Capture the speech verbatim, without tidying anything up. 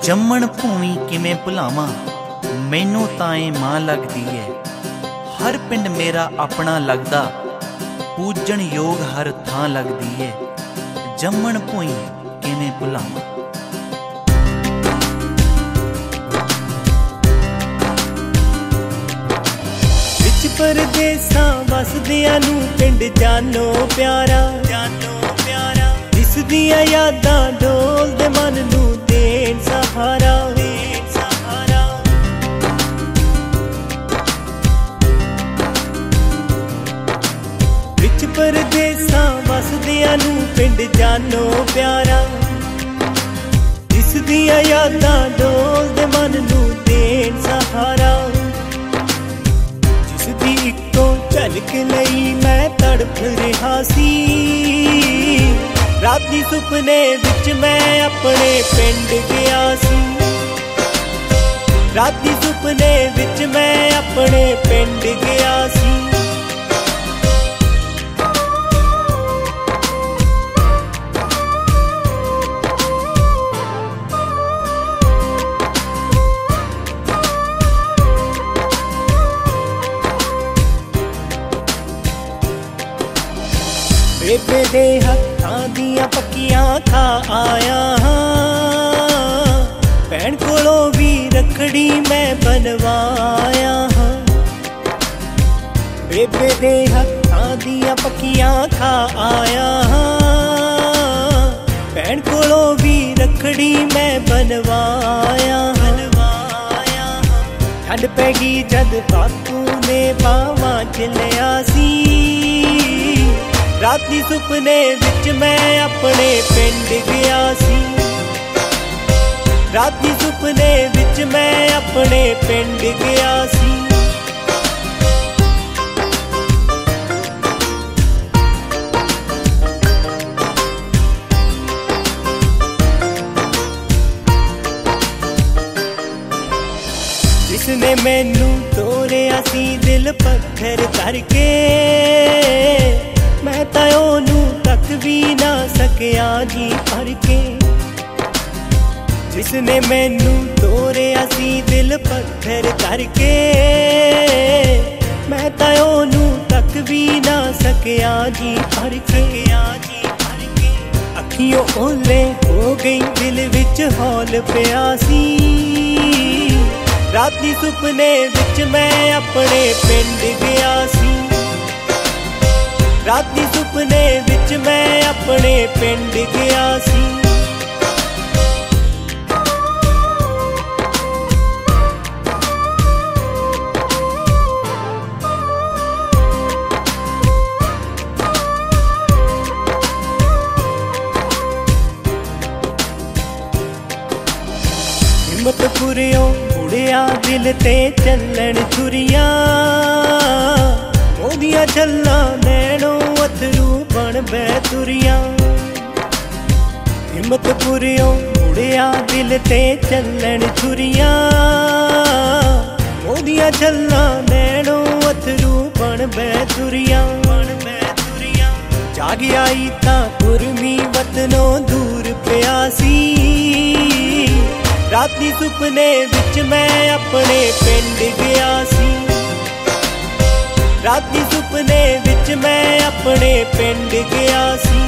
ਜੰਮਣ ਭੂਮੀ ਕਿਵੇਂ ਭੁਲਾਵਾਂ, ਮੈਨੂੰ ਤਾਂ ਏ ਮਾਂ ਲੱਗਦੀ ਏ। ਹਰ ਪਿੰਡ ਮੇਰਾ ਆਪਣਾ ਲੱਗਦਾ, ਪੂਜਣ ਯੋਗ ਹਰ ਥਾਂ ਲੱਗਦੀ ਏ। ਜੰਮਣ ਭੂਮੀ ਕਿਵੇਂ ਭੁਲਾਵਾਂ। ਵਿੱਚ ਪਰਦੇਸਾਂ ਵਸਦਿਆਂ ਨੂੰ ਪਿੰਡ ਜਾਨੋ ਪਿਆਰਾ, ਜਾਨੋ ਪਿਆਰਾ। ਦਿਸਦੀਆਂ ਯਾਦਾਂ ਡੋਲਦੇ ਮਨ ਨੂੰ ਦੇਣ ਸਹਾਰਾ, ਦੇਣ ਸਹਾਰਾ। ਵਿੱਚ ਪਰਦੇਸਾਂ ਵਸਦਿਆਂ ਨੂੰ ਪਿੰਡ ਜਾਨੋ ਪਿਆਰਾ। ਦਿਸਦੀਆਂ ਯਾਦਾਂ ਡੋਲਦੇ ਮਨ ਨੂੰ ਦੇਣ ਸਹਾਰਾ। ਜਿਸਦੀ ਇੱਕੋ ਝਲਕ ਲਈ ਮੈਂ ਤੜਫ ਰਿਹਾ ਸੀ, ਰਾਤੀ ਸੁਪਨੇ ਵਿੱਚ ਮੈਂ ਆਪਣੇ ਪਿੰਡ ਗਿਆ ਸੀ। ਰਾਤੀ ਸੁਪਨੇ ਵਿੱਚ ਮੈਂ ਆਪਣੇ ਪਿੰਡ ਗਿਆ ਸੀ। ਬੇਬੇ ਦੇ ਹੱਥਾਂ ਦੀਆਂ ਪੱਕੀਆਂ ਖਾ ਆਇਆ ਹਾਂ, ਭੈਣ ਕੋਲੋਂ ਵੀ ਰੱਖੜੀ ਮੈਂ ਬਣਵਾਇਆ ਹਾਂ। ਬੇਬੇ ਦੇ ਹੱਥਾਂ ਦੀਆਂ ਪੱਕੀਆਂ ਖਾ ਆਇਆ ਹਾਂ, ਭੈਣ ਕੋਲੋਂ ਵੀ ਰੱਖੜੀ ਮੈਂ ਬਣਵਾਇਆ ਬਣਵਾਇਆ। ਠੰਡ ਪੈ ਗਈ ਜਦ ਬਾਪੂ ਨੇ ਬਾਹਾਂ ਚ ਲਿਆ ਸੀ, ਰਾਤੀ ਸੁਪਨੇ ਵਿੱਚ ਮੈਂ ਆਪਣੇ ਪਿੰਡ ਗਿਆ ਸੀ। ਰਾਤੀ ਸੁਪਨੇ ਵਿੱਚ ਮੈਂ ਆਪਣੇ ਪਿੰਡ ਗਿਆ ਸੀ। ਜਿਸਨੇ ਮੈਨੂੰ ਤੋਰਿਆ ਸੀ ਦਿਲ ਪੱਥਰ ਕਰਕੇ, ਮੈਂ ਤਾਂ ਉਹਨੂੰ ਤੱਕ ਵੀ ਨਾ ਸਕਿਆ ਜੀ ਭਰ ਕੇ। ਜਿਸਨੇ ਮੈਨੂੰ ਤੋਰਿਆ ਸੀ ਦਿਲ ਪੱਥਰ ਕਰਕੇ, ਮੈਂ ਤਾਂ ਉਹਨੂੰ ਤੱਕ ਵੀ ਨਾ ਸਕਿਆ ਜੀ ਭਰ ਕੇ। ਅੱਖੀਓਂ ਓਲੇ ਹੋ ਗਈ, ਦਿਲ ਵਿੱਚ ਹੌਲ ਪਿਆ ਸੀ। ਰਾਤੀ ਸੁਪਨੇ ਵਿੱਚ ਮੈਂ ਆਪਣੇ ਪਿੰਡ ਗਿਆ ਸੀ। ਰਾਤੀ ਸੁਪਨੇ ਵਿੱਚ ਮੈਂ ਆਪਣੇ ਪਿੰਡ ਗਿਆ ਸੀ। ਹਿੰਮਤਪੁਰਿਓਂ ਮੁੜਿਆ ਦਿਲ ਤੇ ਚੱਲਣ ਛੁਰੀਆਂ, ਉਹਦੀਆਂ ਛੱਲਾਂ ਨੈਣੋਂ ਅਥਰੂ ਬਣ ਬੈ ਤੁਰੀਆਂ। ਹਿੰਮਤਪੁਰਿਓਂ ਮੁੜਿਆ ਦਿਲ ਤੇ ਚੱਲਣ ਛੁਰੀਆਂ, ਉਹਦੀਆਂ ਛੱਲਾਂ ਨੈਣੋਂ ਅਥਰੂ ਬਣ ਬੈ ਤੁਰੀਆਂ ਬਣ ਬੈ ਤੁਰੀਆਂ। ਜਾਗ ਆਈ ਤਾਂ ਗੁਰਮੀ ਵਤਨੋਂ ਦੂਰ ਪਿਆ ਸੀ, ਰਾਤੀ ਸੁਪਨੇ ਵਿੱਚ ਮੈਂ ਆਪਣੇ ਪਿੰਡ ਗਿਆ ਸੀ। ਰਾਤੀ ਸੁਪਨੇ ਵਿੱਚ ਮੈਂ ਆਪਣੇ ਪਿੰਡ ਗਿਆ ਸੀ।